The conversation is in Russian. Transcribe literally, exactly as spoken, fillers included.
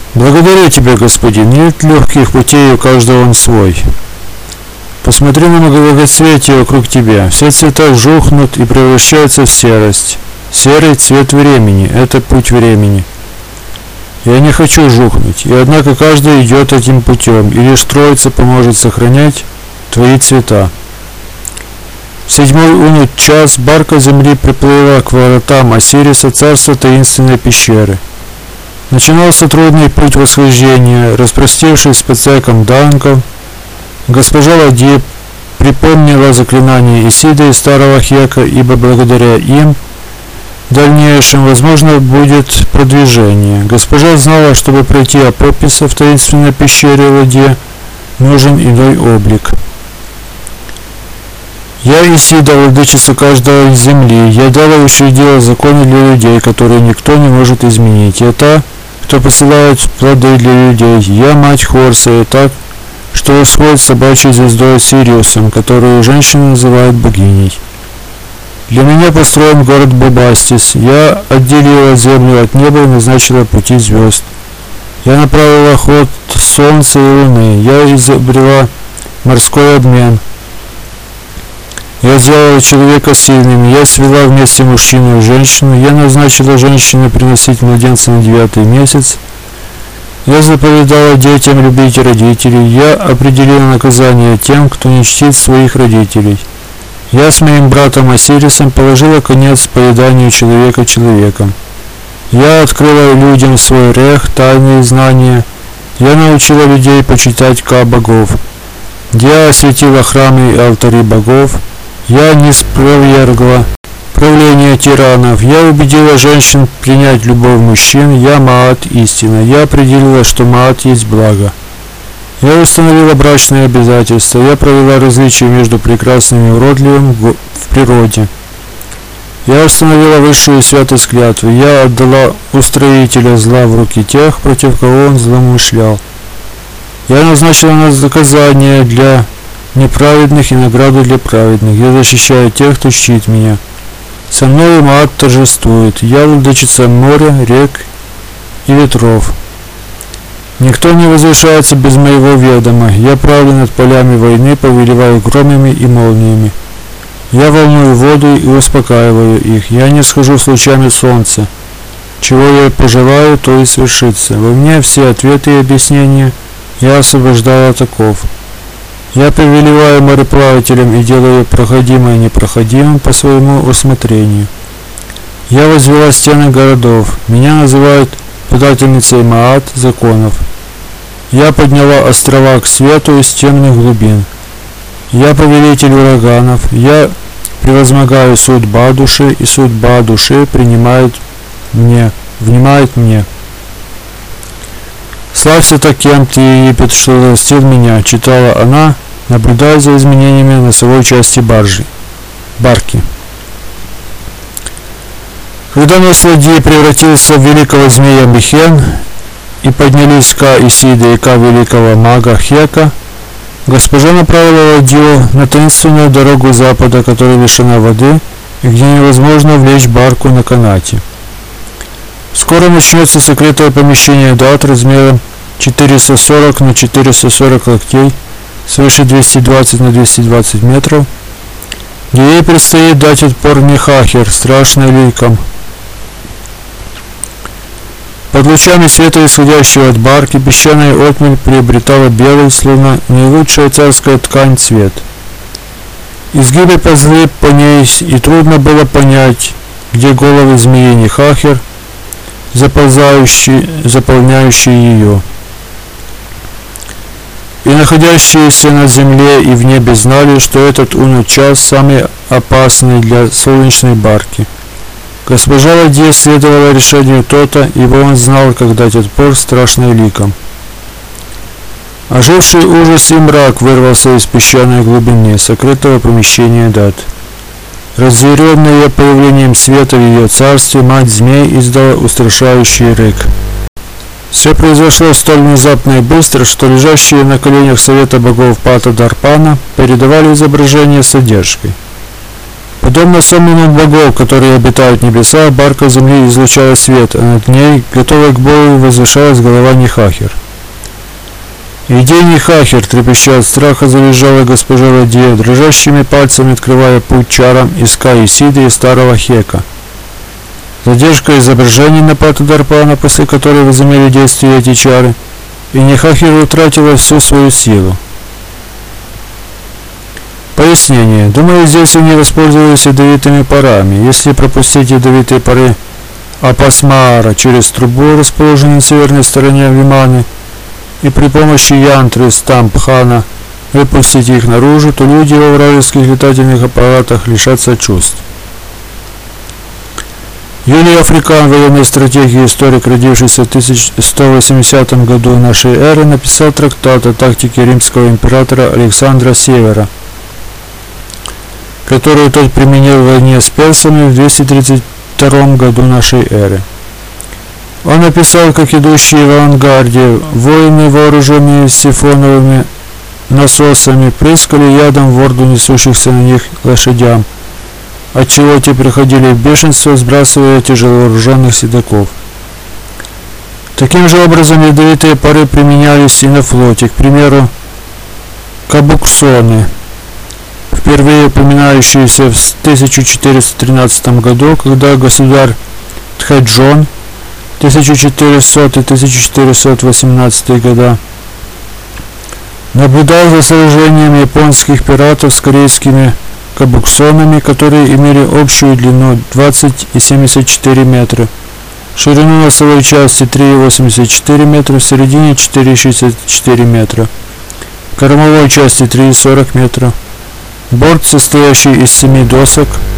Благодарю тебя, господин, нет легких путей, у каждого он свой. Посмотри на многоцветие вокруг тебя, все цвета жухнут и превращаются в серость. Серый цвет времени, это путь времени. Я не хочу жухнуть, и однако каждый идет этим путем, и лишь Троица поможет сохранять твои цвета. В седьмой унут час барка земли приплыла к воротам Осириса, царства таинственной пещеры. Начинался трудный путь восхождения. Распростившись под цеком Данком, госпожа Ладьи припомнила заклинания Исиды и старого Хека, ибо благодаря им в дальнейшем возможно будет продвижение. Госпожа знала, чтобы пройти Апописа в таинственной пещере Ладье, нужен иной облик. Я Исида, владычица каждого из земли. Я дала и учредила законы для людей, которые никто не может изменить. Я та, кто посылает плоды для людей. Я мать Хорса, и так, что восходит собачьей звездой Сириусом, которую женщины называют богиней. Для меня построен город Бубастис. Я отделила землю от неба и назначила пути звезд. Я направила ход солнца и луны. Я изобрела морской обмен. Я сделала человека сильным, я свела вместе мужчину и женщину, я назначила женщине приносить младенца на девятый месяц, я заповедала детям любить родителей, я определила наказание тем, кто не чтит своих родителей. Я с моим братом Осирисом положила конец поеданию человека человеком. Я открыла людям свой рех, тайные знания, я научила людей почитать Ка богов, я осветила храмы и алтари богов, я не спровергла правление тиранов, я убедила женщин принять любовь мужчин, я Маат истина, я определила, что Маат есть благо. Я установила брачные обязательства, я провела различия между прекрасным и уродливым в природе. Я установила высшую святость клятвы, я отдала устроителя зла в руки тех, против кого он злоумышлял. Я назначила наказание для неправедных и награду для праведных. Я защищаю тех, кто чтит меня. Со мной Маат торжествует. Я владычица моря, рек и ветров. Никто не возвышается без моего ведома. Я правлю над полями войны, повелеваю громами и молниями. Я волную воду и успокаиваю их. Я не схожу с лучами солнца. Чего я пожелаю, то и свершится. Во мне все ответы и объяснения. Я освобождаю от оков. Я повелеваю мореплавателям и делаю проходимое непроходимым по своему усмотрению. Я возвела стены городов. Меня называют подательницей Маат законов. Я подняла острова к свету из темных глубин. Я повелитель ураганов. Я превозмогаю судьба души, и судьба души принимает мне, внимает мне. «Славься так, кем ты, Египет, что растил меня», читала она, наблюдая за изменениями носовой части баржи, барки. Когда нос ладьи превратился в великого змея Михен, и поднялись Ка Исида и Ка великого мага Хека, госпожа направила ладью на таинственную дорогу запада, которая лишена воды, и где невозможно влечь барку на канате. Скоро начнется секретное помещение дат размером четыреста сорок на четыреста сорок локтей, свыше двести двадцать на двести двадцать метров, где ей предстоит дать отпор Мехахер, страшный ликом. Под лучами света, исходящего от барки, песчаная отмель приобретала белый, словно наилучшая царская ткань, цвет. Изгибы ползли по ней, и трудно было понять, где головы змеи Мехахер, заползающие, заполняющие ее. И находящиеся на земле и в небе знали, что этот унут час самый опасный для солнечной барки. Госпожа Ладья следовала решению Тота, ибо он знал, как дать отпор страшной ликом. Оживший ужас и мрак вырвался из песчаной глубины сокрытого помещения дат. Разъяренная появлением света в ее царстве, мать змей издала устрашающий рык. Все произошло столь внезапно и быстро, что лежащие на коленях совета богов Пата Дарпана передавали изображение с задержкой. Подобно сонму богов, которые обитают в небесах, барка земли излучала свет, а над ней, готовая к бою, возвышалась голова Нехахер. «Иди, Нехахер!» — трепеща от страха, завизжала госпожа Ладья, дрожащими пальцами открывая путь чарам из Ка-Исиды и старого Хека. Задержка изображений напад Дарпана, после которой возымели действие эти чары, и Нехахер утратила всю свою силу. Пояснение. Думаю, здесь они воспользовались ядовитыми парами. Если пропустить ядовитые пары Апасмаара через трубу, расположенную на северной стороне Виманы, и при помощи янтры Стампхана выпустить их наружу, то люди во вражеских летательных аппаратах лишатся чувств. Юлий Африкан, военный стратег и историк, родившийся в тысяча сто восьмидесятом году нашей эры, написал трактат о тактике римского императора Александра Севера, которую тот применил в войне с персами в двести тридцать втором году нашей эры. Он описал, как идущие в авангарде воины, вооруженные сифоновыми насосами, прыскали ядом в орду несущихся на них лошадям, отчего те приходили в бешенство, сбрасывая тяжеловооруженных седаков. Таким же образом ядовитые пары применялись и на флоте, к примеру, кабуксоны, впервые упоминающиеся в тысяча четыреста тринадцатом году, когда государь Тхэджон тысяча четырёхсотый — тысяча четыреста восемнадцатый года наблюдал за сражением японских пиратов с корейскими кабуксонами, которые имели общую длину двадцать и семьдесят четыре метра, ширину носовой части три и восемьдесят четыре метра, в середине четыре и шестьдесят четыре метра, кормовой части три и сорок метра. Борт, состоящий из семи досок,